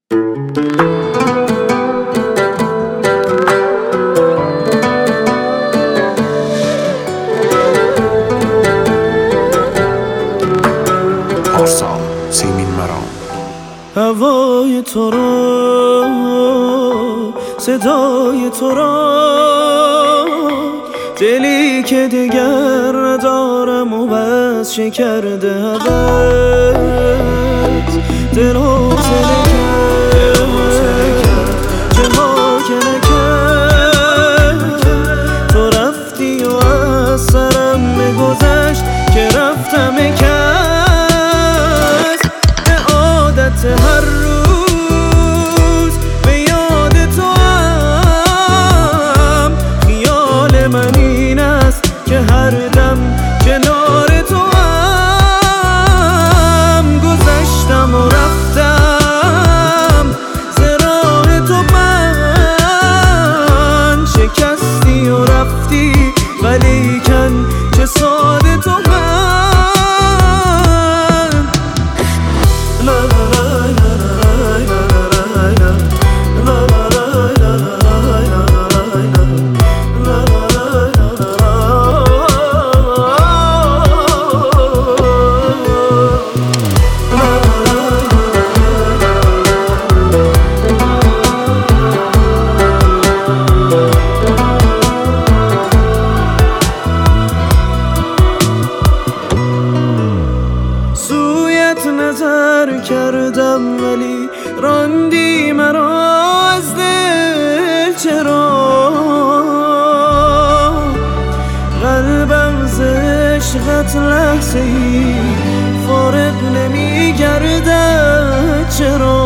هوای تو را، صدای تو را، دلی که دیگر ندارم و بس شکرده ازت، دل حوصله کرد چه ها که نکرد، تو رفتی و از سرم میگذشت که رفتم هر روز به یاد تو هم، خیال من این است که هر دم کنار تو هم، گذشتم و رفتم ز راه تو، من شکستی و رفتی ولیکن چه ساده تو من. نظر کردم ولی راندی مرا از دل، چرا قلبم ز عشقت لحظه ای فارغ نمیگردد، چرا